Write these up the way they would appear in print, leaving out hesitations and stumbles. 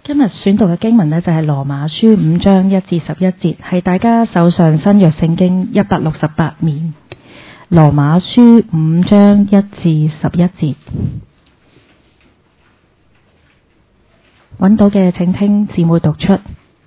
今日選讀嘅經文呢，就係羅馬書5章1至11節，係大家手上新約聖經168面。羅馬書5章1至11節，揾到嘅請聽姊妹讀出。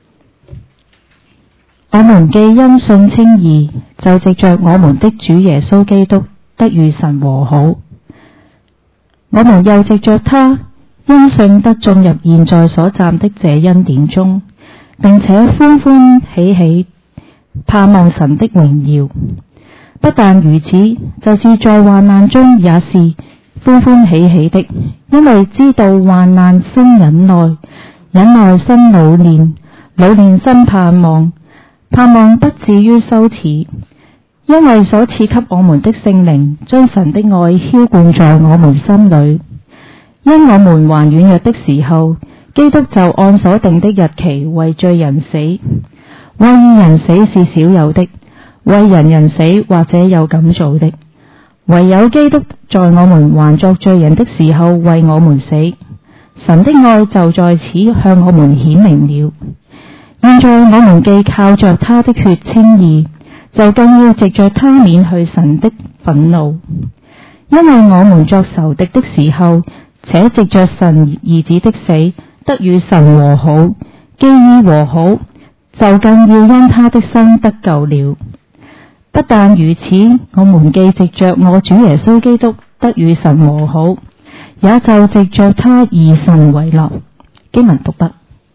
我們既因信稱義，就藉着我們的主耶穌基督得與神和好。我們又藉着他，因信得進入現在所站的這恩典中，並且歡歡喜喜盼望神的榮耀。不但如此，就是在患難中也是歡歡喜喜的，因為知道患難生忍耐，忍耐生老練，老練生盼望，盼望不至於羞恥。因為所賜給我們的聖靈，將神的愛澆灌在我們心裏。因我們還軟弱的時候，基督就按所定的日期為罪人死。為義人死是少有的，為人死或者有敢做的。唯有基督在我們還作罪人的時候為我們死，神的愛就在此向我們顯明了。現在我們既靠着他的血稱義，就更要藉着他免去神的憤怒。因為我們作仇敵的時候，且藉着神兒子的死得與神和好，既已和好，就更要因他的生得救了。不但如此，我們既藉着我主耶穌基督得與神和好，也就藉着他以神為樂。經文讀畢。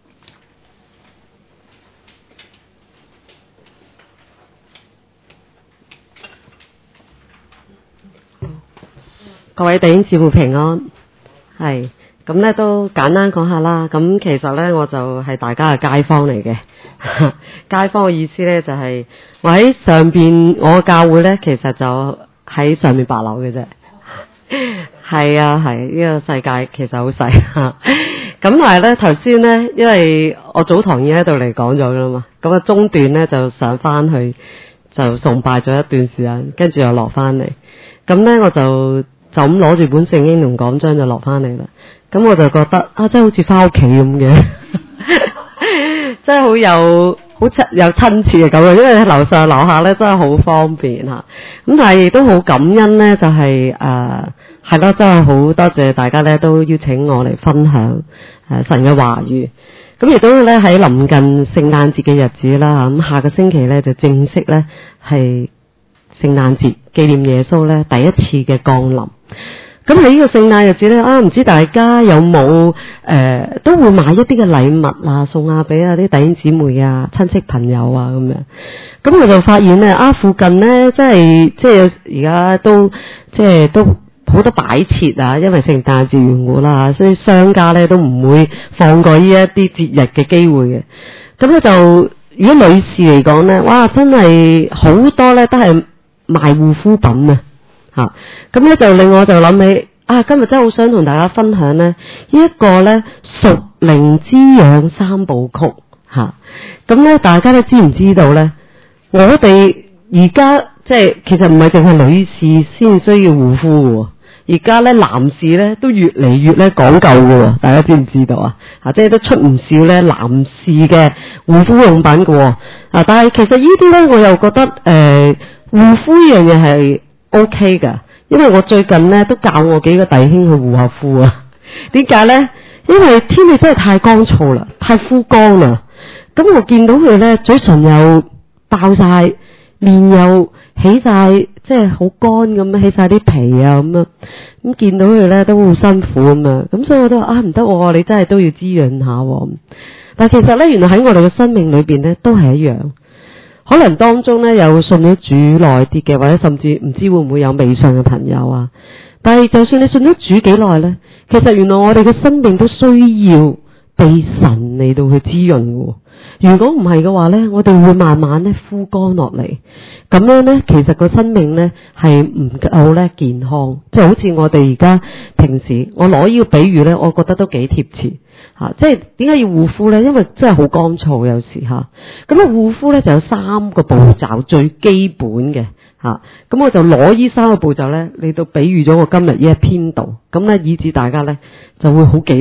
各位弟兄姊妹平安。係咁咧，都簡單講下啦。咁其實咧，我就係大家嘅街坊嚟嘅。街坊嘅意思咧，就係我喺上邊，我嘅教會咧，其實就喺上面8樓嘅啫。係啊，係呢個世界其實好細。咁但係咧，頭先咧，因為我早堂已經喺度嚟講咗噶啦嘛，咁啊中段咧就上翻去就崇拜咗一段時間，跟住又落翻嚟。咁咧我就咁攞住本聖經同講章就落翻嚟啦，咁我就覺得啊，真係好似翻屋企咁嘅，真係好有親切嘅感覺，因為樓上樓下咧真係好方便嚇。咁但係亦都好感恩咧，就係係咯，真係好多謝大家咧都邀請我嚟分享神嘅話語。咁亦都咧喺臨近聖誕節嘅日子啦，咁下個星期咧就正式咧係聖誕節紀念耶穌咧第一次嘅降臨。咁喺呢個聖誕日子咧，唔知大家有冇都會買一啲嘅禮物啊，送下俾啲弟兄姊妹啊、親戚朋友啊咁樣。咁我就發現咧，附近咧即係而家都好多擺設啊，因為聖誕節緣故啦，所以商家咧都唔會放過呢一啲節日嘅機會嘅。咁咧就如果女士嚟講咧，哇，真係好多咧都係賣護膚品啊！咁咧就令我就諗起今日真係好想同大家分享咧呢一個咧屬靈滋養三部曲吓。咁咧大家都知唔知道咧？我哋而家即係其實唔係淨係女士先需要護膚嘅，而家咧男士咧都越嚟越咧講究嘅，大家知唔知道啊？即係都出唔少咧男士嘅護膚用品嘅。但係其實呢啲咧我又覺得護膚呢樣嘢係OK 噶，因為我最近咧都教我幾個弟兄去護下膚啊。點解咧？因為天氣真係太乾燥啦，太枯乾啦。咁我見到佢咧嘴唇又爆晒，面又起晒，即係好乾咁，起晒啲皮啊咁樣。咁見到佢咧都好辛苦咁樣。咁所以我都話唔得，你真係都要滋潤下。但係其實咧，原來喺我哋嘅生命裏邊咧都係一樣。可能當中咧有信咗主耐啲嘅，或者甚至唔知會唔會有未信嘅朋友啊。但係就算你信咗主幾耐咧，其實原來我哋嘅生命都需要被神嚟到去滋潤嘅。如果唔係嘅話咧，我哋會慢慢咧枯乾落嚟。咁樣咧，其實個生命咧係唔夠咧健康。即係好似我哋而家平時，我攞呢個比喻咧，我覺得都幾貼切。即係點解要護膚咧？因為真係好乾燥有時咁護膚咧就有3個步驟，最基本嘅咁我就攞呢3個步驟咧嚟到比喻咗我今日呢一篇度，咁咧以致大家咧就會好記得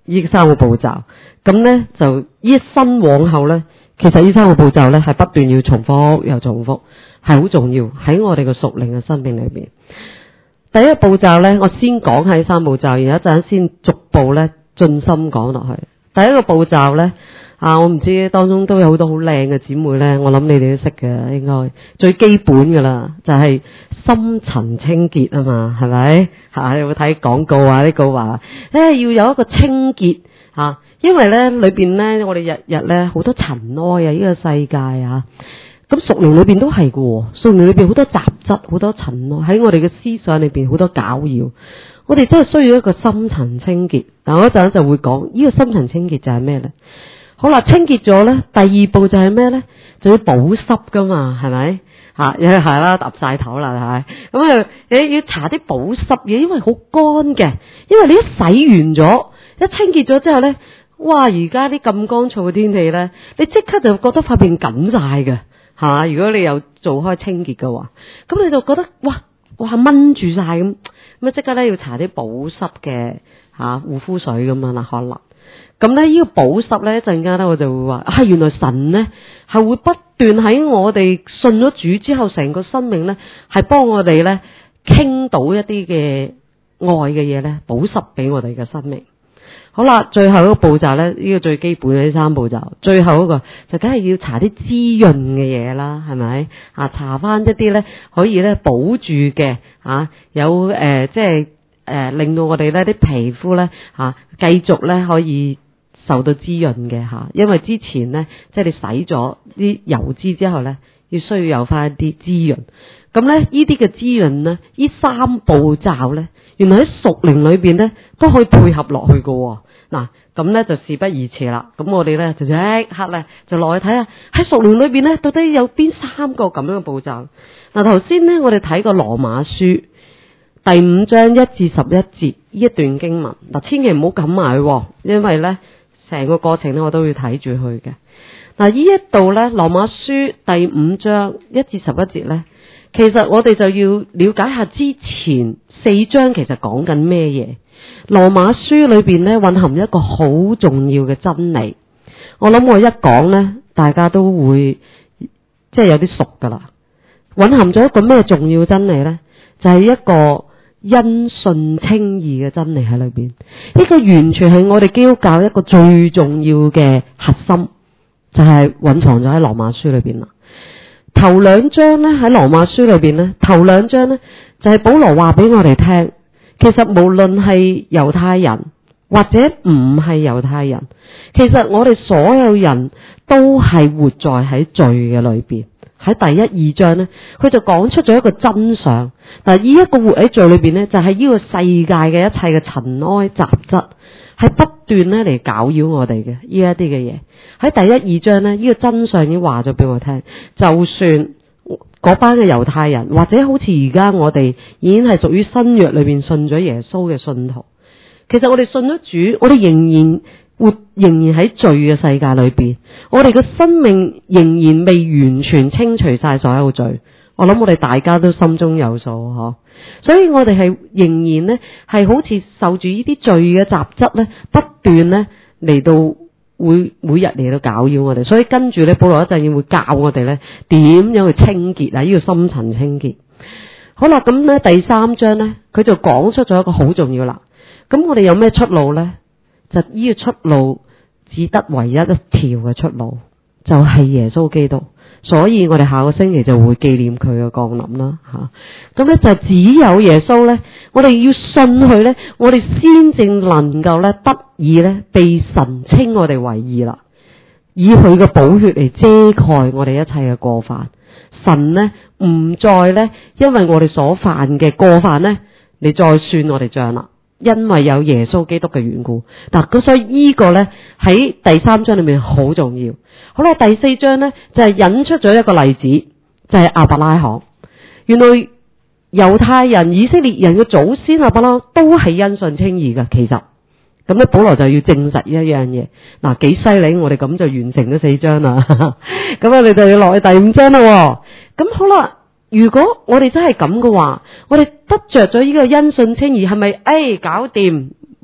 呢3個步驟。咁呢，就一生往後呢，其實呢3個步驟呢係不斷要重複又重複，係好重要喺我哋嘅屬靈嘅生命裏邊。第一個步驟呢，我先講喺3步驟，然後一陣先逐步呢盡心講落去。第一個步驟呢，我唔知當中都有好多好靚嘅姊妹呢，我諗你哋都識嘅，應該最基本噶啦，就係深層清潔啊嘛，係咪？有冇睇廣告啊？呢個話要有一個清潔因為呢裏邊呢，我哋日日呢好多塵埃啊，呢個世界啊。咁屬靈裏邊都係嘅，屬靈裏邊好多雜質，好多塵埃喺我哋嘅思想裏邊，好多攪擾。我哋真係需要一個深層清潔。但我一陣就會講呢個深層清潔就係咩呢？好啦，清潔咗呢，第二步就係咩呢？就要保濕噶嘛，係咪？又係啦，揼晒頭啦，係咪？咁你要搽啲保濕嘢，因為好乾嘅。因為你一洗完咗，一清潔咗之後呢，哇！而家啲咁乾燥嘅天氣呢，你即刻就覺得塊面緊晒嘅。係嘛？如果你有做開清潔嘅話，咁你就覺得哇掹住晒咁即刻咧要搽啲保濕嘅護膚水咁樣啦，可能咁咧呢個保濕咧一陣間咧我就會話原來神咧係會不斷喺我哋信咗主之後，成個生命咧係幫我哋咧傾倒一啲嘅愛嘅嘢咧，保濕俾我哋嘅生命。好啦，最後一個步驟咧，呢個最基本嘅3步驟，最後一個就梗係要搽啲滋潤嘅嘢啦，係咪？搽翻一啲咧可以咧保住嘅有令到我哋咧啲皮膚咧繼續咧可以受到滋潤嘅因為之前咧即係你洗咗啲油脂之後咧，要需要有翻一啲滋潤。咁咧呢啲嘅滋潤咧，呢3步驟咧，原來喺屬靈裏邊咧都可以配合落去嘅。嗱，咁咧就事不宜遲啦。咁我哋咧就即刻咧就落去睇下喺屬靈裏邊咧到底有邊3個咁樣嘅步驟。嗱，頭先咧我哋睇過羅馬書第5章1至11節呢一段經文。嗱，千祈唔好撳埋，因為咧成個過程咧我都要睇住佢嘅。嗱，呢一度咧羅馬書第5章1至11節咧，其實我哋就要了解下之前4章其實講緊咩嘢。羅馬書裏邊咧蘊含一個好重要嘅真理，我諗我一講咧，大家都會即係有啲熟噶啦。蘊含咗一個咩重要真理咧？就係一個因信稱義嘅真理喺裏邊。呢個完全係我哋基督教一個最重要嘅核心，就係蘊藏咗喺羅馬書裏邊啦。頭2章咧喺羅馬書裏邊咧，頭2章咧就係保羅話俾我哋聽。其實無論係猶太人或者唔係猶太人，其實我哋所有人都係活在喺罪嘅裏邊。喺第1、2章呢，佢就講出咗一個真相。嗱，呢一個活喺罪裏邊呢，就係呢個世界嘅一切嘅塵埃雜質，係不斷咧嚟攪擾我哋嘅呢一啲嘅嘢。喺第1、2章呢，呢個真相已經話咗俾我聽。就算嗰班嘅猶太人，或者好似而家我哋已經係屬於新約裏邊信咗耶穌嘅信徒，其實我哋信咗主，我哋仍然喺罪嘅世界裏邊，我哋嘅生命仍然未完全清除晒所有罪。我諗我哋大家都心中有數嗬，所以我哋係仍然呢係好似受住呢啲罪嘅雜質呢，不斷呢嚟到會每日嚟到攪擾我哋。所以跟住呢，保羅一陣會教我哋呢點樣去清潔啊，呢個深層清潔。好啦，咁呢第3章呢，佢就講出咗一個好重要啦。咁我哋有咩出路呢？就呢個出路只得唯一一條嘅出路，就係耶穌基督。所以我哋下個星期就會紀念佢嘅降臨啦吓。咁咧就只有耶穌咧，我哋要信佢咧，我哋先正能夠咧得以咧被神稱我哋為義啦，以佢嘅寶血嚟遮蓋我哋一切嘅過犯。神咧唔再咧因為我哋所犯嘅過犯咧你再算我哋賬啦，因為有耶穌基督嘅緣故。嗱，咁所以呢個咧喺第3章裏面好重要。好啦，第4章咧就係引出咗一個例子，就係亞伯拉罕。原來猶太人、以色列人嘅祖先亞伯拉罕都係因信稱義嘅。其實咁咧，保羅就要證實一樣嘢。嗱，幾犀利，我哋咁就完成咗4章啦。咁我哋就要落去第5章啦。咁好啦，如果我哋真係咁嘅話，我哋得着咗呢個因信稱義，係咪搞掂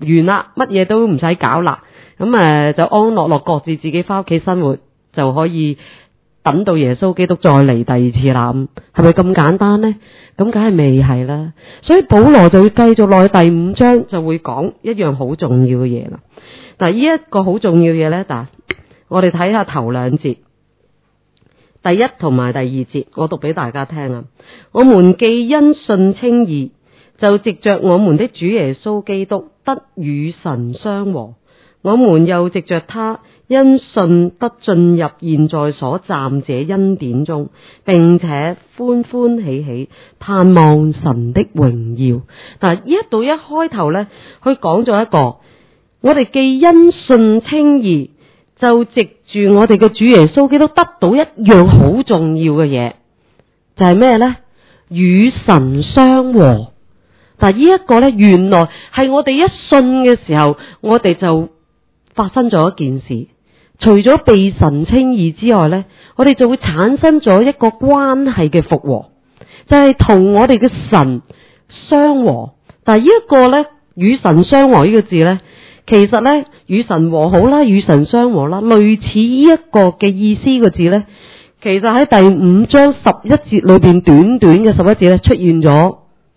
完啦，乜嘢都唔使搞啦，咁就安安樂樂各自自己翻屋企生活，就可以等到耶穌基督再嚟第二次啦。係咪咁簡單呢？咁梗係未係啦。所以保羅就會繼續落去第5章，就會講一樣好重要嘅嘢啦。嗱，呢一個好重要嘅嘢呢，嗱，我哋睇下頭2節，第1同埋第2節，我讀俾大家聽啊。我們既因信稱義，就藉着我們的主耶穌基督得與神相和。我們又藉着他，因信得進入現在所暫這恩典中，並且歡歡喜喜盼望神的榮耀。嗱，呢一度一開頭呢，佢講咗一個，我哋既因信稱義，就藉住我哋嘅主耶穌基督得到一樣好重要嘅嘢，就係咩呢？與神相和。但呢一個呢，原來係我哋一信嘅時候，我哋就發生咗一件事。除咗被神稱義之外呢，我哋就會產生咗一個關係嘅復和，就係同我哋嘅神相和。但係呢一個呢，與神相和呢個字呢，其實呢，與神和好啦，與神相和啦，類似呢一個嘅意思個字呢，其實喺第5章11節裏邊短短嘅11節呢，出現咗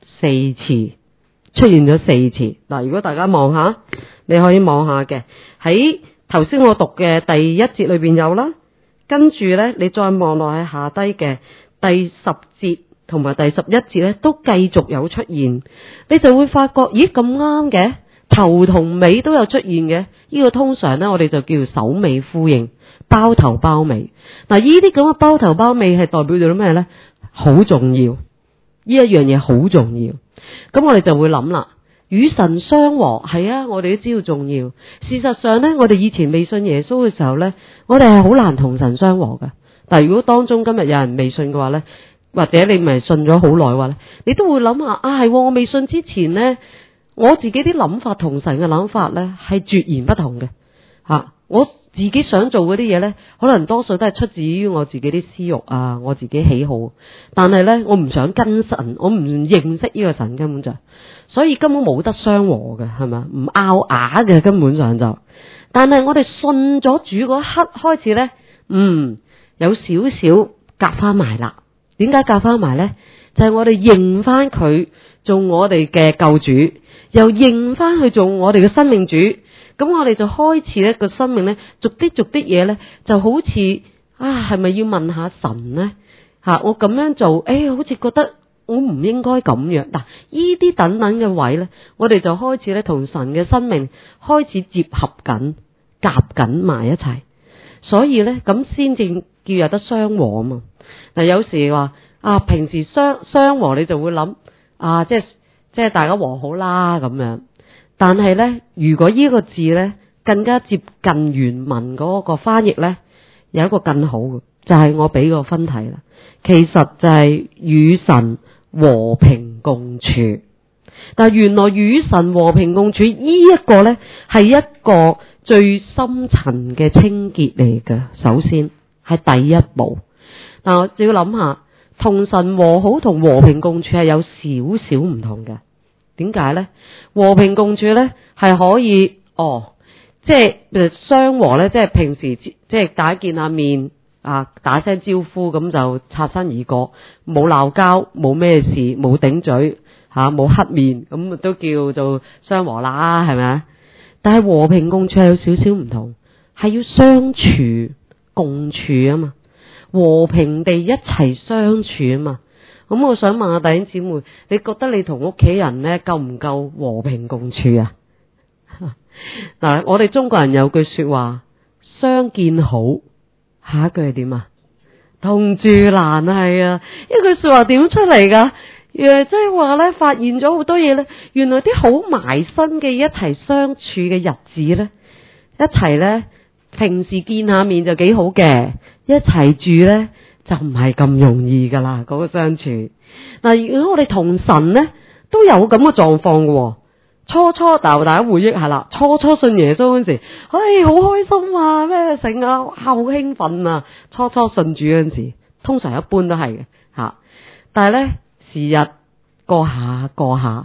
4次，出現咗4次。嗱，如果大家望下，你可以望下嘅，喺頭先我讀嘅第1節裏邊有啦，跟住呢，你再望落去下低嘅第10節同埋第11節呢，都繼續有出現，你就會發覺，咦，咁啱嘅，頭同尾都有出現嘅。呢個通常呢，我哋就叫首尾呼應，包頭包尾。嗱，呢啲咁嘅包頭包尾係代表咗咩呢？好重要，呢一樣嘢好重要。咁我哋就會諗啦，與神相和係啊，我哋都知道重要。事實上呢，我哋以前未信耶穌嘅時候呢，我哋係好難同神相和㗎。但係如果當中今日有人未信嘅話呢，或者你唔係信咗好耐嘅話呢，你都會諗下啊，係我未信之前呢，我自己啲諗法同神嘅諗法呢係截然不同嘅吓。我自己想做嗰啲嘢呢，可能多數都係出自於我自己啲私欲啊，我自己喜好。但係呢，我唔想跟神，我唔認識呢個神，根本就，所以根本冇得相和嘅，係咪？唔拗牙嘅，根本上就。但係我哋信咗主嗰刻開始呢，有少少夾翻埋啦。點解夾翻埋呢？就係我哋認翻佢做我哋嘅救主，又認翻佢做我哋嘅生命主。咁我哋就開始呢個生命呢，逐啲嘢呢，就好似係咪要問下神呢？我咁樣做，好似覺得我唔應該咁樣。嗱，呢啲等等嘅位呢，我哋就開始呢同神嘅生命開始結合緊、夾緊埋一齊。所以呢，咁先至叫有得相和啊嘛。嗱，有時話平時相和，你就會諗即係大家和好啦咁樣。但係呢，如果呢個字呢更加接近原文嗰個翻譯呢，有一個更好嘅，就係我俾個分題啦。其實就係與神和平共處。但係原來與神和平共處呢一個呢，係一個最深層嘅清潔嚟嘅。首先係第一步。但我就要諗下，同神和好同和平共處係有少少唔同嘅。點解呢？和平共處呢係可以即係相和呢，即係平時即係大家見下面打聲招呼咁就擦身而過，冇鬧交，冇咩事，冇頂嘴冇黑面，咁都叫做相和啦，係咪啊？但係和平共處係有少少唔同，係要相處共處啊嘛，和平地一齊相處啊嘛。咁我想問下弟兄姊妹，你覺得你同屋企人呢夠唔夠和平共處啊？嗱，我哋中國人有句說話，相見好，下一句係點啊？同住難。係啊，呢句說話點出嚟噶？即係話呢，發現咗好多嘢呢，原來啲好埋身嘅一齊相處嘅日子呢，一齊呢，平時見下面就幾好嘅，一齊住呢，就唔係咁容易噶啦，嗰個相處。嗱，如果我哋同神呢，都有咁嘅狀況嘅。初大家回憶下啦，初信耶穌嗰陣時，好開心啊，咩成啊，好興奮啊。初信主嗰陣時，通常一般都係嘅吓。但係呢，時日過下，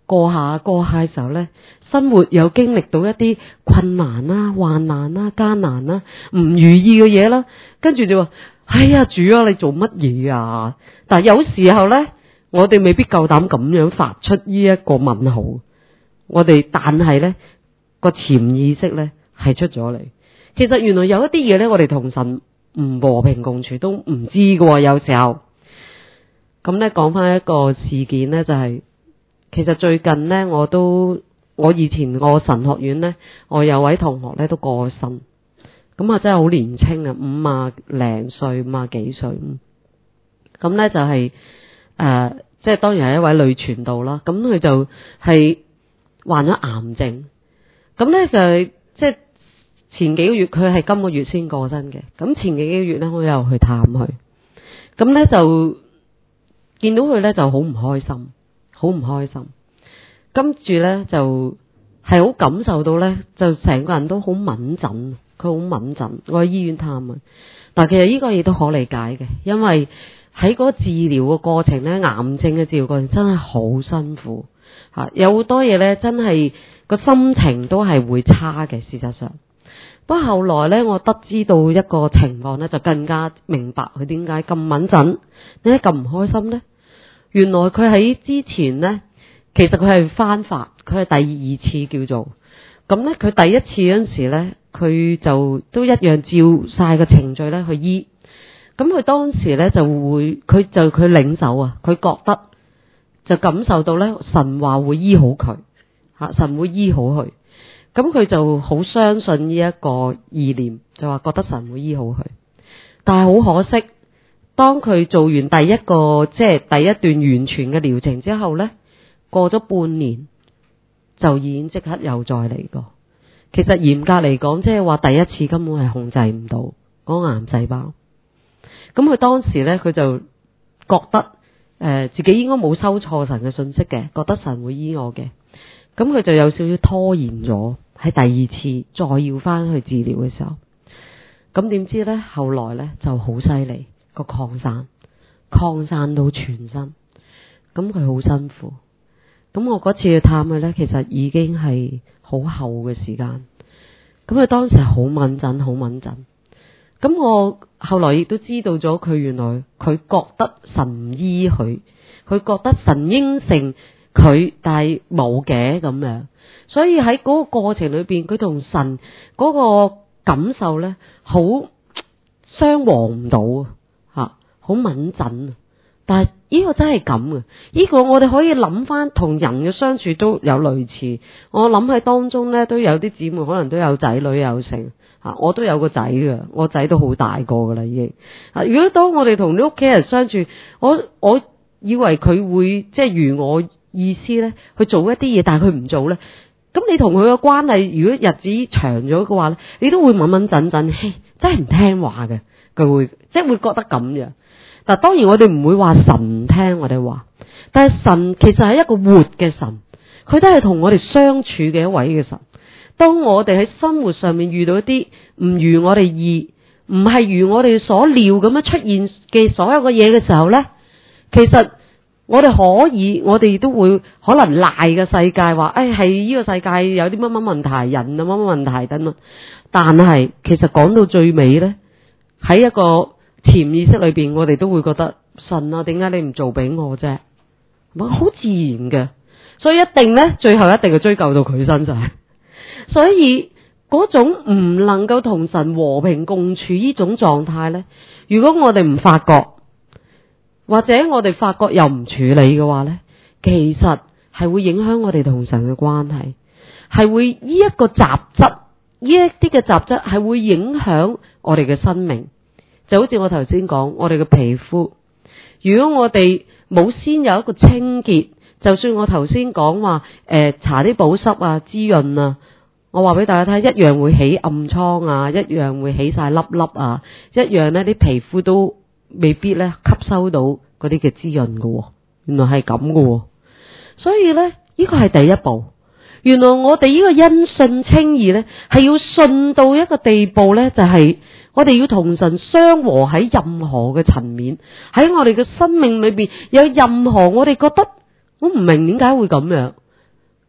過下嘅時候呢，生活又經歷到一啲困難啦、患難啦、艱難啦、唔如意嘅嘢啦，跟住就話：哎呀，主啊，你做乜嘢啊？但係有時候呢，我哋未必夠膽咁樣發出呢一個問號。但係呢個潛意識呢係出咗嚟。其實原來有一啲嘢呢，我哋同神唔和平共處都唔知㗎。有時候咁呢，講翻一個事件呢，就係其實最近呢，我以前個神學院呢，我有位同學呢都過咗身，咁啊真係好年輕啊，50零歲，50幾歲。咁呢就係即係當然係一位女傳道啦。咁佢就係患咗癌症。咁呢就係即係前幾個月，佢係今個月先過身嘅。咁前幾個月呢，我又去探佢。咁呢就見到佢呢就好唔開心，好唔開心。跟住呢就係好感受到呢，就成個人都好敏感，佢好敏感。我去醫院探佢，但其實呢個嘢都可理解嘅，因為喺嗰個治療嘅過程呢，癌症嘅治療過程真係好辛苦吓，有好多嘢呢，真係個心情都係會差嘅。事實上，不過後來呢，我得知到一個情況呢，就更加明白佢點解咁敏感，點解咁唔開心呢？原來佢喺之前呢，其實佢係翻發，佢係第二次叫做咁呢。佢第一次嗰陣時呢，佢就都一樣照晒個程序呢去醫。咁佢當時呢就會，佢領受啊，佢覺得就感受到呢，神話會醫好佢吓，神會醫好佢。咁佢就好相信呢一個意念，就話覺得神會醫好佢。但係好可惜，當佢做完第一段完全嘅療程之後呢，過咗半年就已經即刻又再嚟過。其實嚴格嚟講，即係話第一次根本係控制唔到嗰個癌細胞。咁佢當時呢，佢就覺得自己應該冇收錯神嘅信息嘅，覺得神會醫我嘅。咁佢就有少少拖延咗，喺第二次再要翻去治療嘅時候。咁點知呢？後來呢就好犀利，個擴散到全身。咁佢好辛苦。咁我嗰次去探佢呢，其實已經係好後嘅時間。咁佢當時係好敏感。咁我後來亦都知道咗，佢原來佢覺得神醫佢覺得神應承佢，但係冇嘅咁樣。所以喺嗰個過程裏邊，佢同神嗰個感受呢，好相和唔到吓，好敏感。但係呢個真係咁嘅，呢個我哋可以諗翻同人嘅相處都有類似。我諗喺當中呢，都有啲姊妹可能都有仔女有成吓，我都有個仔嘅，我仔都好大個噶啦已經。如果當我哋同啲屋企人相處，我以為佢會即係如我意思呢去做一啲嘢，但係佢唔做呢。咁你同佢嘅關係，如果日子長咗嘅話呢，你都會敏敏陣陣，嘿，真係唔聽話嘅，佢會即係會覺得咁樣。嗱，當然我哋唔會話神唔聽我哋話，但係神其實係一個活嘅神，佢都係同我哋相處嘅一位嘅神。當我哋喺生活上面遇到一啲唔如我哋意，唔係如我哋所料咁樣出現嘅所有嘅嘢嘅時候呢，其實我哋都會可能賴個世界話，係呢個世界有啲乜乜問題，人啊乜乜問題等等。但係其實講到最尾呢，喺一個潛意識裏邊，我哋都會覺得神啊，點解你唔做俾我啫？好自然嘅，所以一定呢，最後一定係追究到佢身上。所以嗰種唔能夠同神和平共處呢種狀態呢，如果我哋唔發覺，或者我哋發覺又唔處理嘅話呢，其實係會影響我哋同神嘅關係，係會呢一個雜質，呢一啲嘅雜質係會影響我哋嘅生命。就好似我頭先講，我哋嘅皮膚，如果我哋冇先有一個清潔，就算我頭先講話搽啲保濕啊、滋潤啊，我話俾大家睇，一樣會起暗瘡啊，一樣會起晒粒粒啊，一樣呢啲皮膚都未必呢吸收到嗰啲嘅滋潤㗎。原來係咁㗎。所以呢，呢個係第一步。原來我哋呢個因信稱義呢，係要信到一個地步呢，就係我哋要同神相和喺任何嘅層面，喺我哋嘅生命裏邊有任何我哋覺得我唔明點解會咁樣，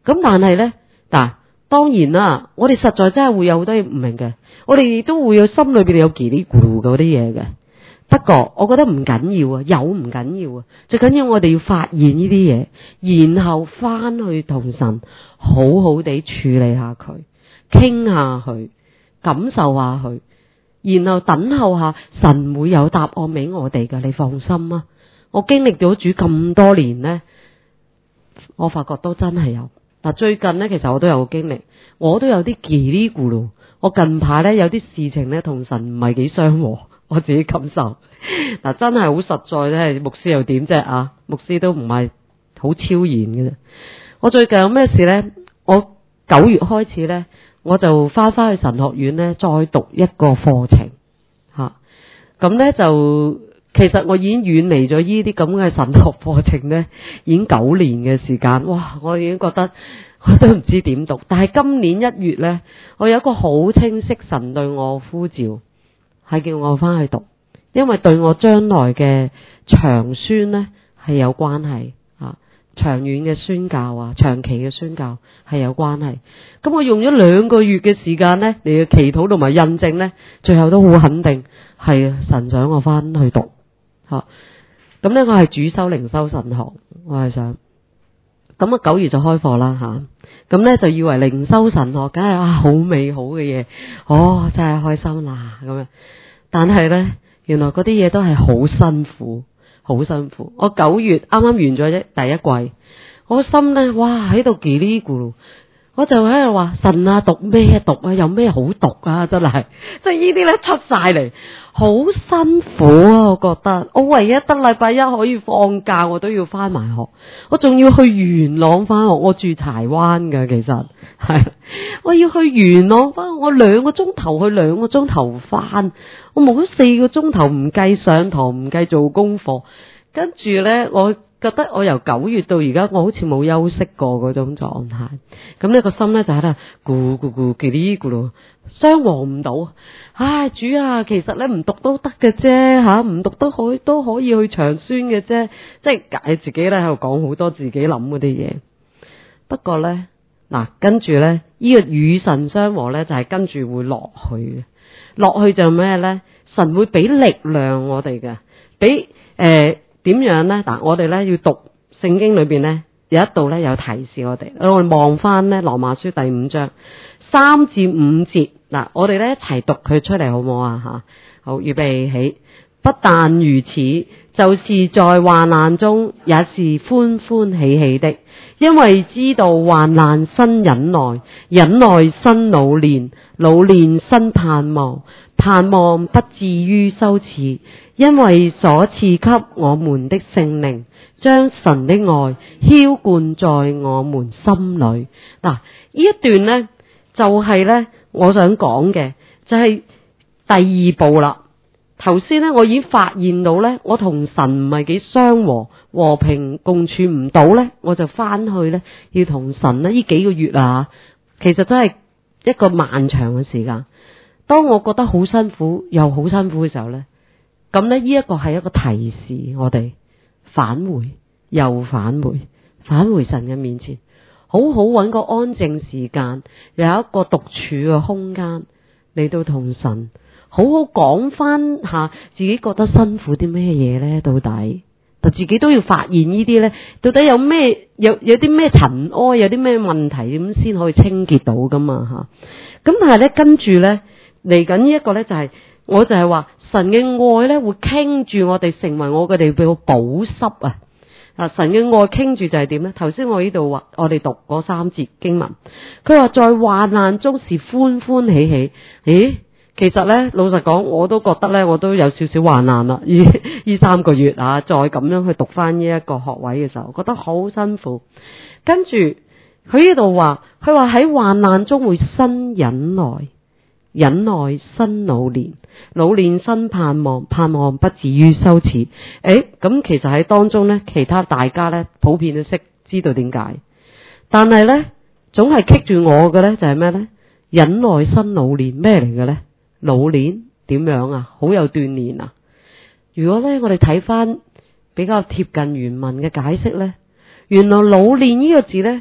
咁但係呢，嗱，當然啦，我哋實在真係會有好多嘢唔明嘅，我哋都會有心裏邊有嘰哩咕嚕嗰啲嘢嘅。不過我覺得唔緊要啊，有唔緊要啊，最緊要我哋要發現呢啲嘢，然後翻去同神好好地處理下佢，傾下佢，感受下佢，然後等候下神會有答案俾我哋㗎，你放心啊！我經歷咗主咁多年呢，我發覺都真係有。嗱，最近呢，其實我都有個經歷，我都有啲嘰哩咕嚕。我近排呢，有啲事情呢，同神唔係幾相和，我自己感受。嗱，真係好實在咧，牧師又點啫啊？牧師都唔係好超然嘅啫。我最近有咩事呢？我9月開始呢，我就翻去神學院呢，再讀一個課程吓。咁呢就其實我已經遠離咗呢啲咁嘅神學課程呢，已經9年嘅時間。哇！我已經覺得我都唔知點讀。但係今年1月呢，我有一個好清晰神對我呼召，係叫我翻去讀。因為對我將來嘅長宣呢係有關係啊，長遠嘅宣教啊，長期嘅宣教係有關係。咁我用咗2個月嘅時間呢嚟嘅祈禱同埋印證呢，最後都好肯定係神想我翻去讀吓。咁呢，我係主修靈修神學，我係想咁啊9月就開課啦吓。咁呢就以為靈修神學梗係好美好嘅嘢，真係開心啦咁樣。但係呢，原來嗰啲嘢都係好辛苦，好辛苦。我9月啱啱完咗第一季，我心呢，哇喺度嘰哩咕嚕，我就喺度話神啊，讀咩讀啊，有咩好讀啊，真係，即係呢啲呢出晒嚟，好辛苦啊！我覺得我唯一得禮拜1可以放假，我都要翻埋學，我仲要去元朗翻學，我住柴灣噶，其實係我要去元朗翻，我2個鐘頭去2個鐘頭翻，我冇咗4個鐘頭，唔計上堂，唔計做功課，跟住呢，我覺得我由9月到而家，我好似冇休息過嗰種狀態。咁呢個心呢，就喺度咕咕咕嘰哩咕嚕，相和唔到。唉，主啊，其實呢唔讀都得嘅啫吓，唔讀都可以去長宣嘅啫，即係自己呢喺度講好多自己諗嗰啲嘢。不過呢，嗱，跟住呢，呢個與神相和呢，就係跟住會落去嘅，落去就咩呢？神會俾力量我哋嘅，俾點樣呢？嗱，我哋呢要讀聖經裏邊呢，有一度呢有提示我哋，我哋望翻呢羅馬書第5章3至5節，嗱，我哋呢一齊讀佢出嚟好唔好啊？吓，好，預備起。不但如此，就是在患難中也是歡歡喜喜的，因為知道患難生忍耐，忍耐生老練，老練生盼望，盼望不至於羞恥，因為所賜給我們的聖靈將神的愛澆灌在我們心裏。嗱，呢一段呢，就係呢我想講嘅，就係第2步啦。頭先呢，我已經發現到呢，我同神唔係幾相和，和平共處唔到呢，我就翻去呢，要同神呢幾個月啊，其實真係一個漫長嘅時間。當我覺得好辛苦又好辛苦嘅時候呢，咁呢一個係一個提示我哋返回又返回，返回神嘅面前，好好揾個安靜時間，有一個獨處嘅空間嚟到同神好好講翻下自己覺得辛苦啲咩嘢呢？到底就自己都要發現呢啲呢，到底有咩有啲咩塵埃，有啲咩問題咁先可以清潔到噶嘛吓？咁但係呢，跟住呢嚟緊呢一個呢，就係我就係話神嘅愛呢會傾住我哋，成為我哋嘅保濕啊！神嘅愛傾住就係點呢？頭先我呢度話我哋讀嗰3節經文，佢話在患難中是歡歡喜喜。咦？其實呢，老實講，我都覺得呢，我都有少少患難啦。呢3個月啊，再咁樣去讀翻呢一個學位嘅時候，覺得好辛苦。跟住佢呢度話，佢話喺患難中會生忍耐，忍耐生老練，老練生盼望，盼望不至於羞恥。咁其實喺當中呢，其他大家呢普遍都知道點解，但係呢，總係棘住我嘅呢，就係咩呢？忍耐生老練咩嚟嘅呢？老練點樣啊？好有鍛煉啊！如果呢，我哋睇翻比較貼近原文嘅解釋呢，原來老練呢個字呢，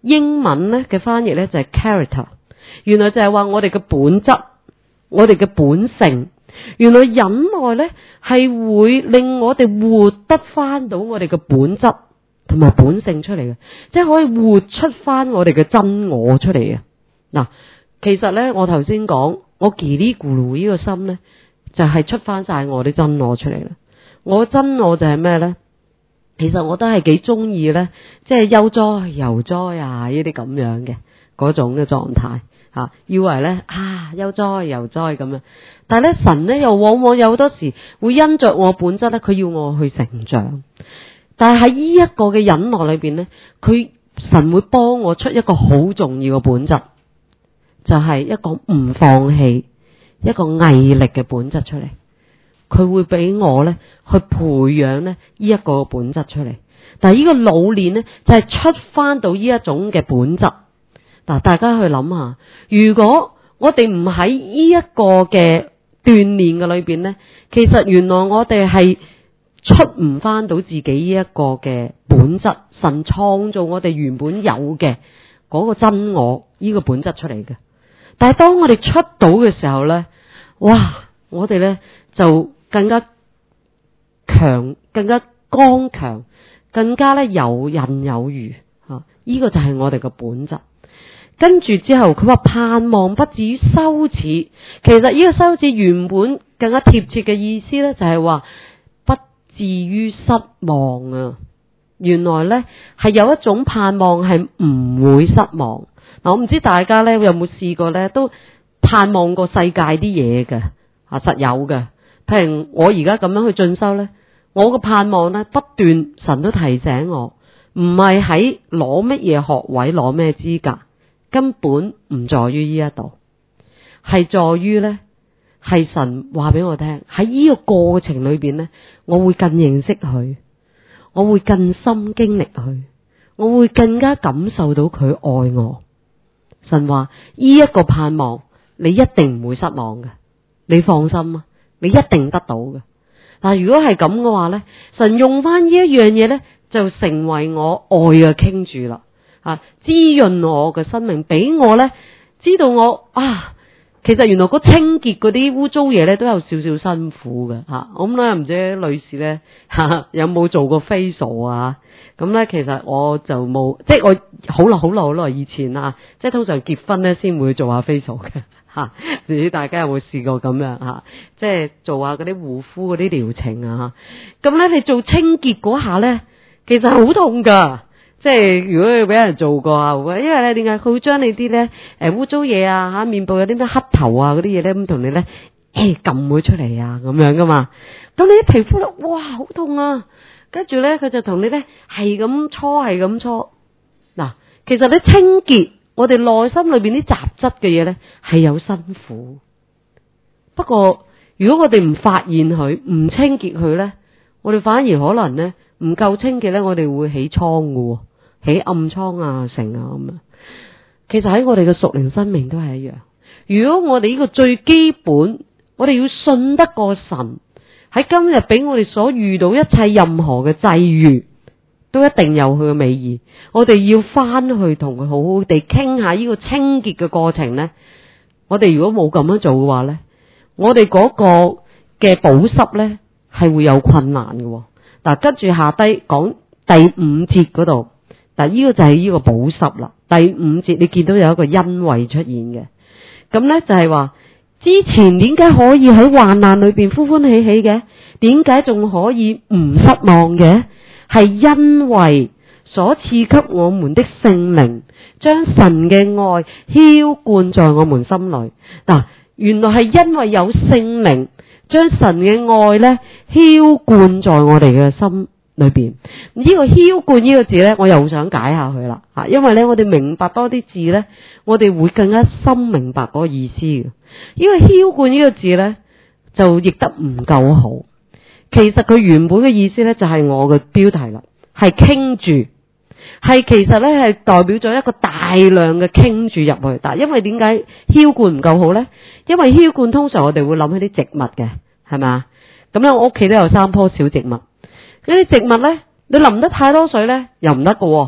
英文咧嘅翻譯咧就係 character， 原來就係話我哋嘅本質，我哋嘅本性。原來忍耐咧係會令我哋活得翻到我哋嘅本質同埋本性出嚟嘅，即係可以活出翻我哋嘅真我出嚟嘅。嗱，其實咧我頭先講我嘰哩咕嚕呢個心咧，就係出翻晒我啲真我出嚟啦。我真我就係咩咧？其實我都係幾中意咧，即係悠哉游哉啊呢啲咁樣嘅嗰種嘅狀態吓，以為咧悠哉游哉咁樣，但係咧神咧又往往有好多時會因着我本質咧，佢要我去成長。但係喺呢一個嘅忍耐裏邊咧，神會幫我出一個好重要嘅本質，就係一個唔放棄、一個毅力嘅本質出嚟。佢會俾我咧去培養咧呢一個本質出嚟。但係呢個老練咧就係出翻到呢一種嘅本質。嗱，大家去諗下，如果我哋唔喺呢一個嘅鍛煉嘅裏邊咧，其實原來我哋係出唔翻到自己呢一個嘅本質，神創造我哋原本有嘅嗰個真我呢個本質出嚟嘅。但係當我哋出到嘅時候咧，哇！我哋咧就更加強，更加剛強，更加咧游刃有餘吓。呢個就係我哋嘅本質。跟住之後佢話盼望不至於羞恥，其實呢個羞恥原本更加貼切嘅意思咧就係話不至於失望啊。原來咧係有一種盼望係唔會失望。嗱，我唔知大家咧有冇試過咧都盼望過世界啲嘢嘅啊，實有嘅。譬如我而家咁樣去進修咧，我個盼望咧不斷神都提醒我，唔係喺攞乜嘢學位攞咩資格，根本唔在於呢一度，係在於咧係神話俾我聽，喺呢個過程裏邊咧，我會更認識佢，我會更深經歷佢，我會更加感受到佢愛我。神話呢一個盼望你一定唔會失望嘅，你放心啊，你一定得到嘅。但係如果係咁嘅話咧，神用翻呢一樣嘢咧，就成為我愛嘅傾注啦，滋潤我嘅生命，俾我咧知道我其實原來個清潔嗰啲污糟嘢咧都有少少辛苦嘅吓。咁咧唔知女士咧有冇做過 facial 啊？咁咧其實我就冇，即係我好耐以前啊，即係通常結婚咧先會做下 facial 嘅吓。唔知大家有冇試過咁樣吓？即係做下嗰啲護膚嗰啲療程啊。咁咧你做清潔嗰下咧，其實好痛噶。即係如果你俾人做過啊，因為咧點解佢會將你啲咧污糟嘢啊面部有啲咩黑頭啊嗰啲嘢咧咁同你咧撳佢出嚟啊咁樣噶嘛。咁你啲皮膚咧哇好痛啊！跟住咧佢就同你咧係咁搓。嗱，其實你清潔我哋內心裏邊啲雜質嘅嘢咧係有辛苦。不過如果我哋唔發現佢，唔清潔佢咧，我哋反而可能咧唔夠清潔咧，我哋會起瘡㗎，起暗瘡啊成啊咁啊。其實喺我哋嘅屬靈生命都係一樣。如果我哋呢個最基本，我哋要信得過神，喺今日俾我哋所遇到一切任何嘅際遇，都一定有佢嘅美意。我哋要翻去同佢好好地傾下呢個清潔嘅過程咧。我哋如果冇咁樣做嘅話咧，我哋嗰個嘅保濕咧係會有困難嘅。嗱，跟住下低講第5節嗰度，嗱呢個就係呢個保濕啦。第5節你見到有一個恩惠出現嘅，咁咧就係話之前點解可以喺患難裏邊歡歡喜喜嘅？點解仲可以唔失望嘅？係因為所賜給我們的聖靈，將神嘅愛澆灌在我們心裏。嗱，原來係因為有聖靈將神嘅愛咧澆灌在我哋嘅心裏邊。呢個澆灌呢個字咧，我又好想解下佢啦吓，因為咧我哋明白多啲字咧，我哋會更加深明白嗰個意思嘅。呢個澆灌呢個字咧就譯得唔夠好。其實佢原本嘅意思咧就係我嘅標題啦，係傾注，係其實咧係代表咗一個大量嘅傾注入去。但係因為點解澆灌唔夠好咧？因為澆灌通常我哋會諗起啲植物嘅，係咪？咁咧我屋企都有3棵小植物。嗰啲植物咧，你淋得太多水咧又唔得㗎，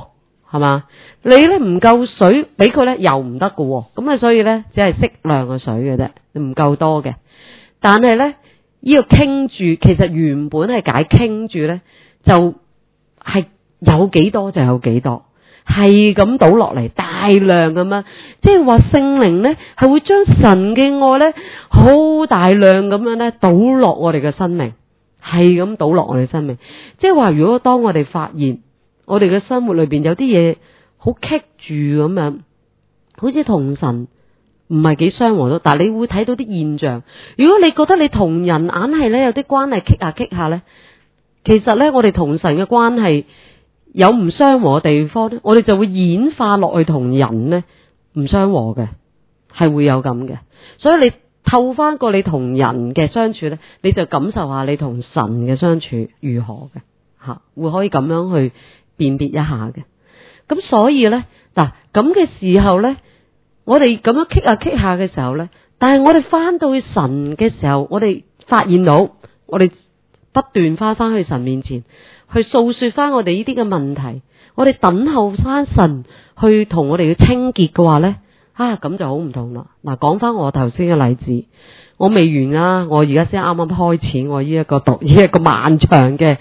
係嘛？你咧唔夠水俾佢咧又唔得㗎，咁啊所以咧只係適量嘅水嘅啫，唔夠多嘅。但係咧呢個傾注其實原本係解傾注咧，就係有幾多就有幾多，係咁倒落嚟，大量咁樣，即係話聖靈咧係會將神嘅愛咧好大量咁樣咧倒落我哋嘅生命，係咁倒落我哋生命。即係話如果當我哋發現我哋嘅生活裏邊有啲嘢好棘住咁樣，好似同神唔係幾相和到，但係你會睇到啲現象。如果你覺得你同人硬係咧有啲關係棘下咧，其實咧我哋同神嘅關係有唔相和嘅地方咧，我哋就會演化落去同人咧唔相和嘅，係會有咁嘅。所以你透翻過你同人嘅相處咧，你就感受下你同神嘅相處如何嘅吓，會可以咁樣去辨別一下嘅。咁所以咧嗱咁嘅時候咧，我哋咁樣棘下嘅時候咧，但係我哋翻到去神嘅時候，我哋發現到我哋不斷翻去神面前去訴說翻我哋呢啲嘅問題，我哋等候翻神去同我哋嘅清潔嘅話咧，咁就好唔同啦。嗱，講翻我頭先嘅例子，我未完啊，我而家先啱啱開始我呢一個讀呢一個漫長嘅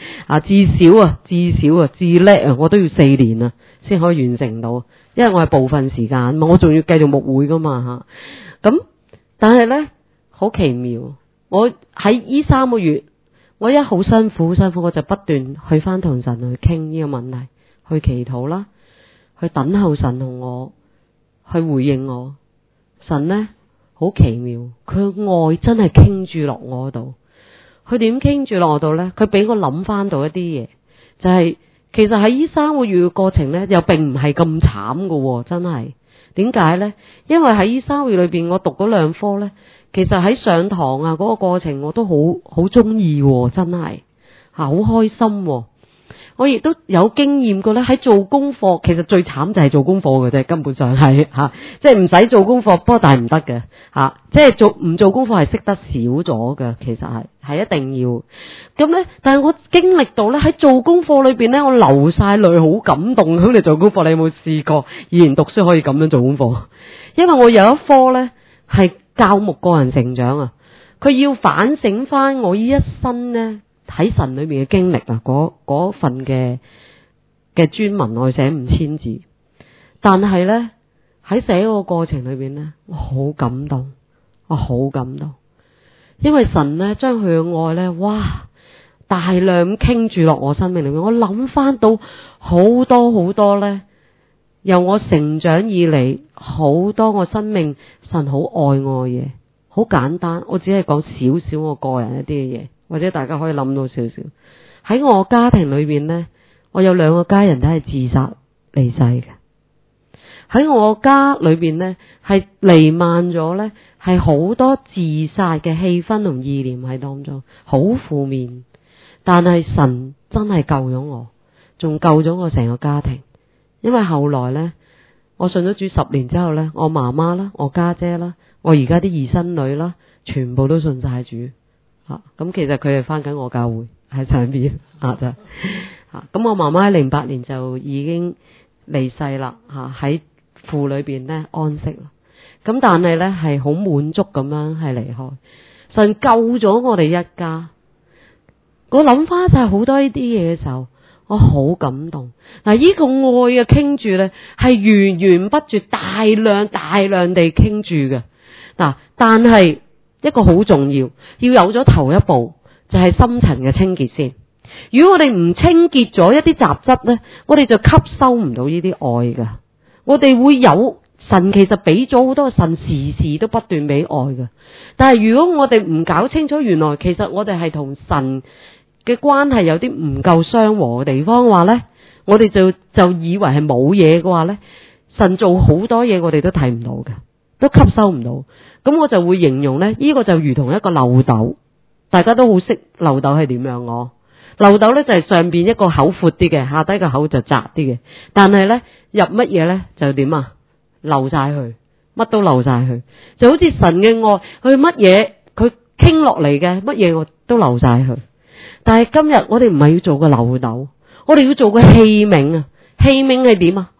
至叻啊，我都要4年啊先可以完成到，因為我係部分時間，我仲要繼續牧會噶嘛吓。咁但係咧好奇妙，我喺呢3個月，我一好辛苦，我就不斷去翻同神去傾呢個問題，去祈禱啦，去等候神同我去回應我。神呢好奇妙，佢嘅愛真係傾注落我度。佢點傾注落我度呢？佢俾我諗翻到一啲嘢，就係其實喺呢3個月嘅過程呢，又並唔係咁慘㗎，真係。點解呢？因為喺呢3個月裏邊，我讀嗰2科呢，其實喺上堂啊嗰個過程我都好中意，真係好開心。我亦都有經驗過咧，喺做功課，其實最慘就係做功課嘅啫，根本上係即係唔使做功課，不過但係唔得嘅即係唔做功課係識得少咗嘅，其實係一定要咁咧。但係我經歷到咧喺做功課裏邊咧，我流晒淚，好感動。咁你做功課，你有冇試過以前讀書可以咁樣做功課？因為我有一科咧係教牧個人成長啊，佢要反省翻我呢一生咧喺神裏面嘅經歷啊，嗰份嘅專文我寫5000字，但係咧喺寫嗰個過程裏邊咧，我好感動，因為神咧將佢嘅愛咧，哇，大量咁傾注落我生命裏面。我諗翻到好多咧，由我成長以嚟好多我生命神好愛我嘅嘢，好簡單，我只係講少少我個人一啲嘅嘢。或者大家可以諗到少少，喺我家庭裏邊呢，我有2個家人都係自殺離世嘅。喺我家裏邊呢，係彌漫咗呢，係好多自殺嘅氣氛同意念喺當中，好負面。但係神真係救咗我，仲救咗我成個家庭。因為後來呢，我信咗主10年之後呢，我媽媽啦，我家姐啦，我而家啲兒孫女啦，全部都信晒主。咁其實佢哋翻緊我教會喺上邊就咁我媽媽喺08年就已經離世啦喺父裏邊咧安息啦。咁但係咧係好滿足咁樣係離開，神救咗我哋一家。我諗翻晒好多呢啲嘢嘅時候，我好感動。嗱，呢個愛嘅傾注咧係源源不絕，大量地傾注嘅。嗱，但係一個好重要，要有咗頭一步，就係深層嘅清潔先。如果我哋唔清潔咗一啲雜質呢，我哋就吸收唔到呢啲愛㗎。我哋會有神其實俾咗好多，神時時都不斷俾愛㗎。但係如果我哋唔搞清楚，原來其實我哋係同神嘅關係有啲唔夠相和嘅地方嘅話呢，我哋就以為係冇嘢嘅話呢，神做好多嘢我哋都睇唔到嘅，都吸收唔到。咁我就會形容呢個就如同一個漏斗，大家都好識漏斗係點樣漏斗呢就係上邊一個口闊啲嘅，下低個口就窄啲嘅。但係呢，入乜嘢呢就點漏晒去，乜都漏晒去，就好似神嘅愛，佢乜嘢佢傾落嚟嘅，乜嘢我都漏晒去。但係今日我哋唔係要做個漏斗，我哋要做個器皿啊！器皿係點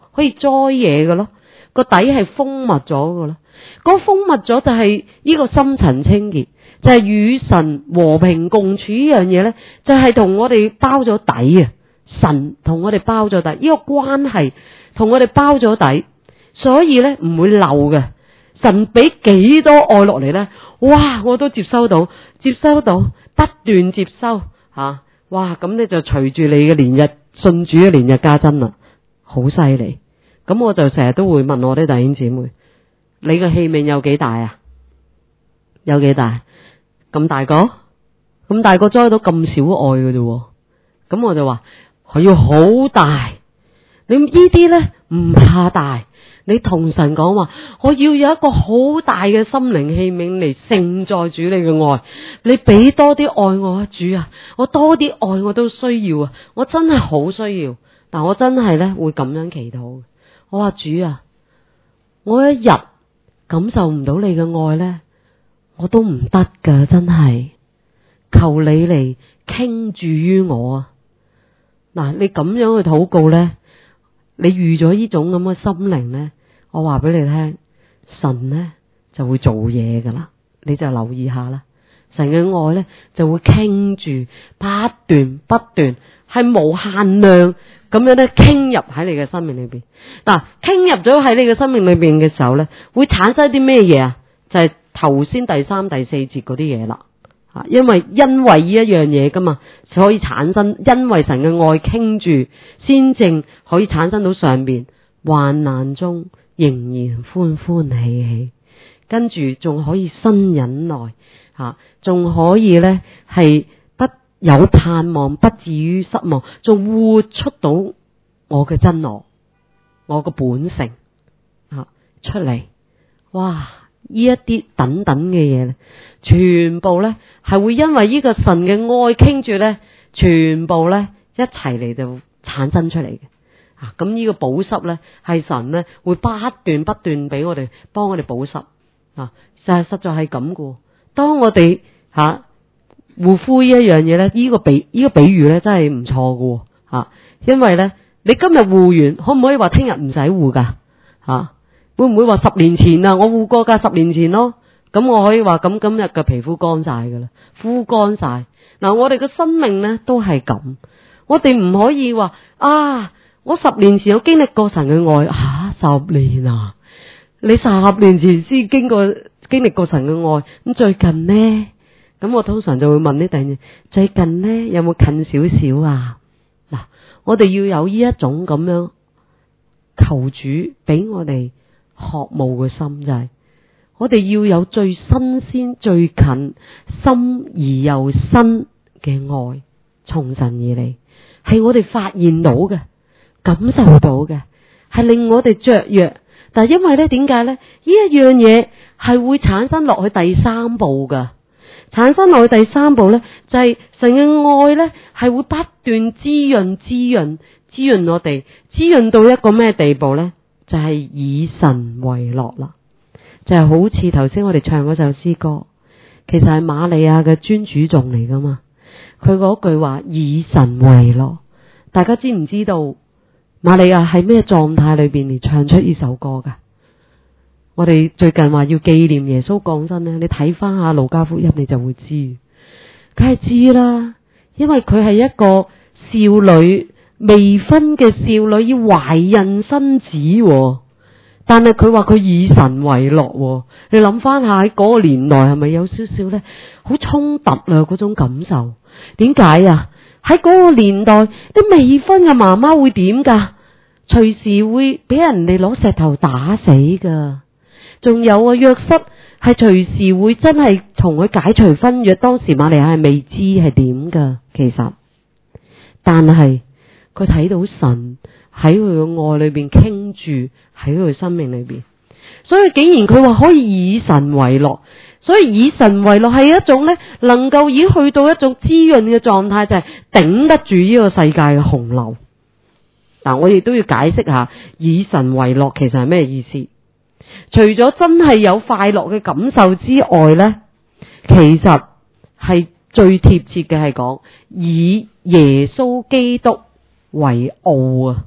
可以栽嘢嘅咯，個底係封密咗嘅咯。嗰封密咗就係呢個深層清潔，就係與神和平共處呢樣嘢咧，就係同我哋包咗底啊！神同我哋包咗底，呢個關係同我哋包咗底，所以咧唔會漏嘅。神俾幾多愛落嚟咧，哇！我都接收到，不斷接收吓，哇！咁你就隨住你嘅連日信主嘅連日加增啦，好犀利。咁我就成日都會問我啲弟兄姊妹，你嘅器皿有幾大啊？有幾大？咁大個？咁大個栽到咁少愛嘅啫？咁我就話佢要好大。你呢啲咧唔怕大，你同神講話，我要有一個好大嘅心靈器皿嚟盛載主你嘅愛，你俾多啲愛我啊，主啊，我多啲愛我都需要啊，我真係好需要。但我真係咧會咁樣祈禱，我話主啊，我一日感受唔到你嘅愛咧，我都唔得噶，真係，求你嚟傾注於我啊！嗱，你咁樣去禱告咧，你預咗呢種咁嘅心靈咧，我話俾你聽，神咧就會做嘢噶啦，你就留意下啦。神嘅愛咧就會傾住，不斷係無限量咁樣咧傾入喺你嘅生命裏邊。嗱，傾入咗喺你嘅生命裏邊嘅時候咧，會產生啲咩嘢啊？就係頭先第三、第四節嗰啲嘢啦。因為呢一樣嘢噶嘛，所以產生，因為神嘅愛傾住，先正可以產生到上邊患難中仍然歡歡喜喜，跟住仲可以新忍耐，仲可以咧係不有盼望，不至於失望，仲活出到我嘅真我，我嘅本性出嚟，哇！呢一啲等等嘅嘢咧，全部咧係會因為呢個神嘅愛傾住咧，全部咧一齊嚟就產生出嚟嘅。咁呢個保濕咧係神咧會不斷俾我哋幫我哋保濕就係實在係咁嘅。當我哋護膚呢一樣嘢咧，呢個比喻咧真係唔錯嘅因為咧你今日護完，可唔可以話聽日唔使護噶會唔會話10年前啊？我護過㗎10年前咯，咁我可以話咁今日嘅皮膚乾晒噶啦，枯乾晒。嗱，我哋嘅生命咧都係咁，我哋唔可以話我10年前有經歷過神嘅愛10年啊？你10年前先經歷過神嘅愛，咁最近呢？咁我通常就會問啲弟兄，最近呢有冇近少少啊？嗱，我哋要有呢一種咁樣求主俾我哋渴慕嘅心，就係我哋要有最新鮮、最近、深而又深嘅愛，從神而嚟，係我哋發現到嘅、感受到嘅，係令我哋雀躍。但係因為咧，點解咧？呢一樣嘢係會產生落去第三步噶，產生落去第三步咧，就係神嘅愛咧，係會不斷滋潤我哋，滋潤到一個咩地步咧？就係以神為樂啦，就係好似頭先我哋唱嗰首詩歌，其實係瑪利亞嘅尊主頌嚟噶嘛。佢嗰句話以神為樂，大家知唔知道瑪利亞喺咩狀態裏邊嚟唱出呢首歌噶？我哋最近話要紀念耶穌降生咧，你睇翻下路加福音你就會知，梗係知啦，因為佢係一個少女。未婚嘅少女要懷孕生子，但係佢話佢以神為樂。你諗翻下喺嗰個年代係咪有少少咧好衝突啊？嗰種感受點解啊？喺嗰個年代啲未婚嘅媽媽會點噶？隨時會俾人哋攞石頭打死噶。仲有約瑟係隨時會真係同佢解除婚約。當時瑪利亞係未知係點噶，其實，但係。佢睇到神喺佢嘅愛裏邊傾住喺佢生命裏邊，所以竟然佢話可以以神為樂，所以以神為樂係一種咧能夠已經去到一種滋潤嘅狀態，就係頂得住呢個世界嘅洪流。嗱，我亦都要解釋下以神為樂其實係咩意思。除咗真係有快樂嘅感受之外咧，其實係最貼切嘅係講以耶穌基督為傲啊！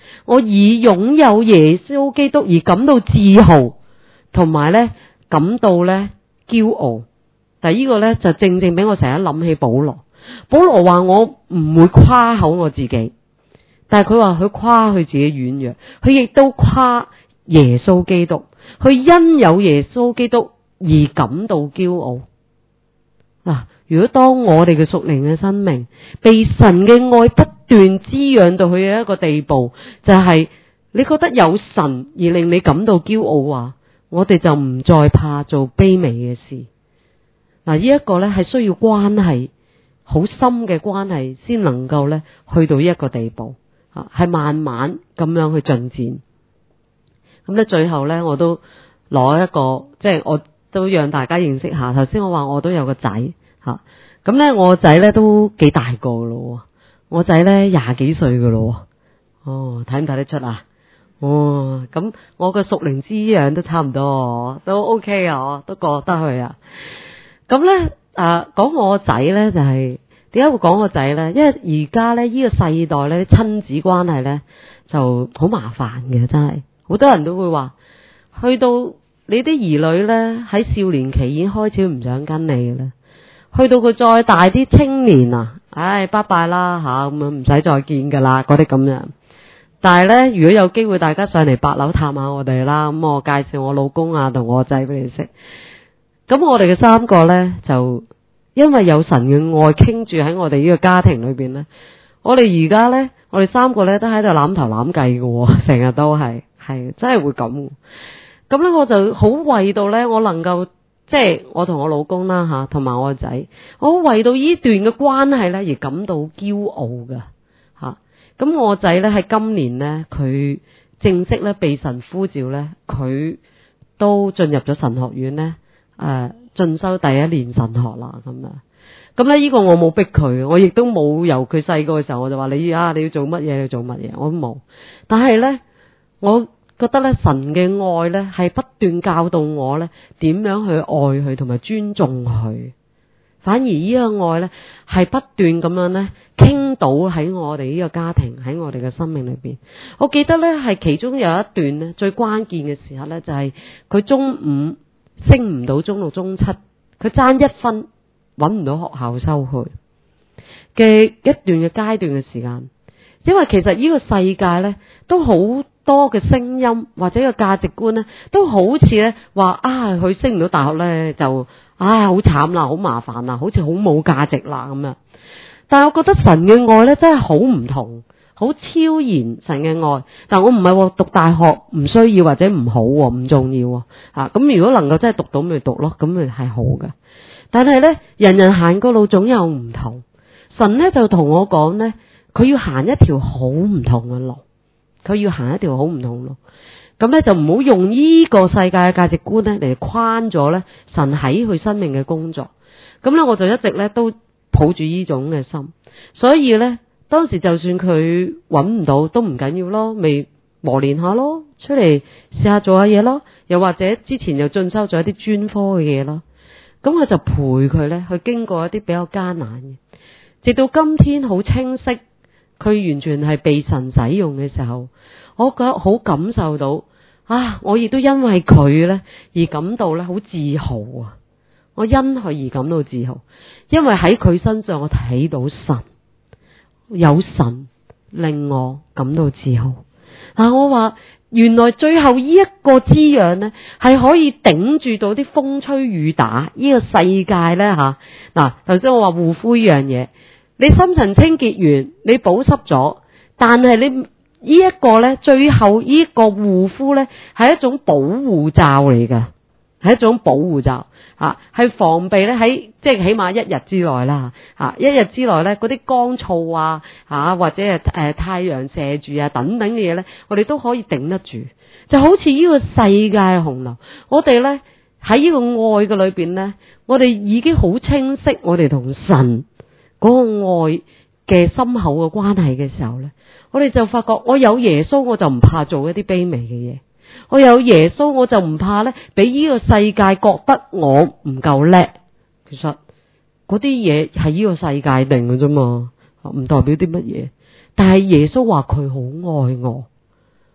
我以擁有耶穌基督而感到自豪，同埋呢感到呢驕傲。但係呢個呢，就正正俾我成日諗起保羅。保羅話我唔會誇口我自己，但係佢話佢誇佢自己軟弱，佢亦都誇耶穌基督，佢因有耶穌基督而感到驕傲。嗱，如果當我哋嘅屬靈嘅生命被神嘅愛不斷滋養到去一個地步，就係你覺得有神而令你感到驕傲話，我哋就唔再怕做卑微嘅事。嗱，呢一個呢係需要關係，好深嘅關係先能夠呢去到一個地步，係慢慢咁樣去進展。咁呢最後呢，我都攞一個，即係我都讓大家認識下。頭先我話我都有個仔吓，咁呢我個仔呢都幾大個咯，我仔呢20幾歲噶咯，哦，睇唔睇得出啊？哦，咁我個屬靈滋養都差唔多，都 OK 啊，都過得去啊。咁呢講我個仔呢，就係點解會講個仔呢？因為而家呢，呢個世代呢，親子關係呢就好麻煩嘅，真係好多人都會話，去到你啲兒女呢，喺少年期已經開始唔想跟你嘅啦，去到佢再大啲青年啊，唉，拜拜啦吓，咁樣唔使再見噶啦，嗰啲咁樣。但係呢，如果有機會大家上嚟8樓探下我哋啦，咁我介紹我老公啊同我個仔俾你識。咁我哋嘅3個呢，就因為有神嘅愛傾住喺我哋呢個家庭裏邊呢，我哋而家呢，我哋3個呢都喺度攬頭攬計嘅，成日都係真係會咁。咁呢，我就好為到呢，我能夠即係我同我老公啦吓，同埋我個仔，我好為到呢段嘅關係呢而感到驕傲嘅吓。咁我個仔呢，喺今年呢，佢正式呢被神呼召呢，佢都進入咗神學院呢。進修第1年神學啦，咁樣。咁呢個我冇逼佢，我亦都冇由佢細個嘅時候我就話你要做乜嘢，你做乜嘢，我都冇。但係呢，我覺得呢，神嘅愛呢係不斷教導我呢點樣去愛佢同埋尊重佢。反而呢個愛呢係不斷咁樣呢傾倒喺我哋呢個家庭，喺我哋嘅生命裏邊。我記得呢係其中有一段呢最關鍵嘅時刻呢，就係佢中5升唔到中6、中7，佢爭1分，搵唔到學校收佢嘅一段嘅階段嘅時間。因為其實呢個世界呢都好多嘅聲音或者個價值觀呢都好似呢話佢升唔到大學呢就好慘啦，好麻煩啦，好似好冇價值啦咁樣。但係我覺得神嘅愛呢真係好唔同，好超然神嘅愛。但我唔係話讀大學唔需要或者唔好，唔重要咁如果能夠真係讀到咪讀咯，咁咪係好嘅。但係呢，人人行個路總有唔同。神呢就同我講呢，佢要行一條好唔同嘅路，佢要行一條好唔同嘅路。咁呢就唔好用呢個世界嘅價值觀呢嚟框咗呢神喺佢生命嘅工作。咁呢我就一直呢都抱住呢種嘅心，所以呢，當時就算佢揾唔到都唔緊要咯，咪磨練下咯，出嚟試下做下嘢咯，又或者之前又進修咗一啲專科嘅嘢咯。咁我就陪佢呢去經過一啲比較艱難嘅，直到今天好清晰，佢完全係被神使用嘅時候，我覺得好感受到我亦都因為佢呢而感到呢好自豪啊！我因佢而感到自豪，因為喺佢身上我睇到神，有神令我感到自豪。我話原來最後呢一個滋養呢係可以頂住到啲風吹雨打，呢個世界呢頭先我話護膚呢樣嘢，你深層清潔完，你保濕咗，但係你呢一個呢，最後呢個護膚呢係一種保護罩嚟㗎，係一種保護罩係防備呢喺即係起碼1日之內啦1日之內呢嗰啲乾燥或者太陽射住等等嘅嘢呢，我哋都可以頂得住。就好似呢個世界嘅洪流，我哋呢喺呢個愛嘅裏邊呢，我哋已經好清晰我哋同神嗰個愛嘅深厚嘅關係嘅時候呢，我哋就發覺我有耶穌，我就唔怕做一啲卑微嘅嘢。我有耶穌，我就唔怕呢俾呢個世界覺得我唔夠叻。其實嗰啲嘢係呢個世界定嘅啫嘛，唔代表啲乜嘢。但係耶穌話佢好愛我，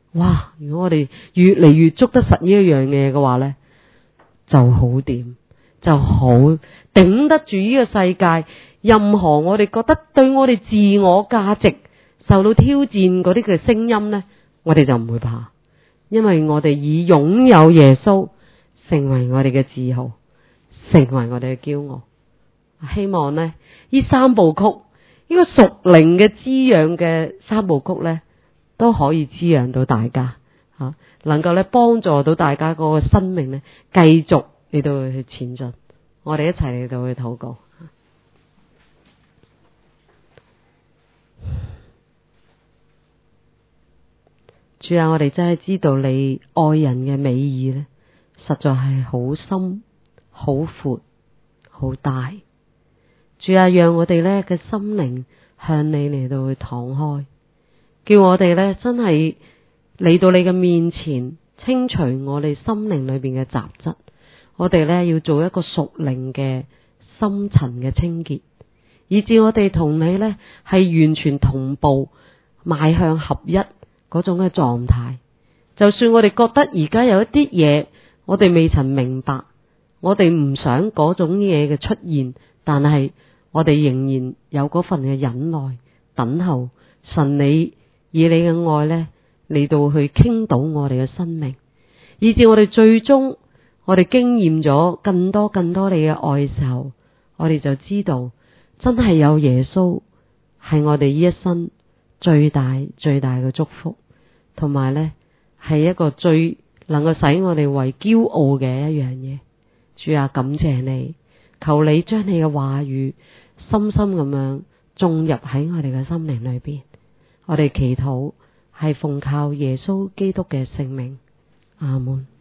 哇！如果我哋越嚟越捉得實呢一樣嘢嘅話呢，就好掂，就好頂得住呢個世界。任何我哋覺得對我哋自我價值受到挑戰嗰啲嘅聲音呢，我哋就唔會怕，因為我哋以擁有耶穌成為我哋嘅自豪，成為我哋嘅驕傲。希望呢三部曲，呢個屬靈嘅滋養嘅三部曲呢，都可以滋養到大家吓，能夠咧幫助到大家嗰個生命呢，繼續嚟到去前進。我哋一齊嚟到去禱告。主啊，我哋真係知道你愛人嘅美意呢，實在係好深、好闊、好大。主啊，讓我哋呢嘅心靈向你嚟到去敞開，叫我哋呢真係嚟到你嘅面前，清除我哋心靈裏邊嘅雜質。我哋呢要做一個屬靈嘅深層嘅清潔，以致我哋同你呢係完全同步，邁向合一嗰種嘅狀態。就算我哋覺得而家有一啲嘢我哋未曾明白，我哋唔想嗰種嘢嘅出現，但係我哋仍然有嗰份嘅忍耐等候神，你以你嘅愛呢嚟到去傾倒我哋嘅生命，以致我哋最終我哋經驗咗更多你嘅愛嘅時候，我哋就知道真係有耶穌係我哋呢一生最大嘅祝福，同埋呢係一個最能夠使我哋為驕傲嘅一樣嘢。主啊，感謝你，求你將你嘅話語深深咁樣種入喺我哋嘅心靈裏邊。我哋祈禱係奉靠耶穌基督嘅聖名，阿門。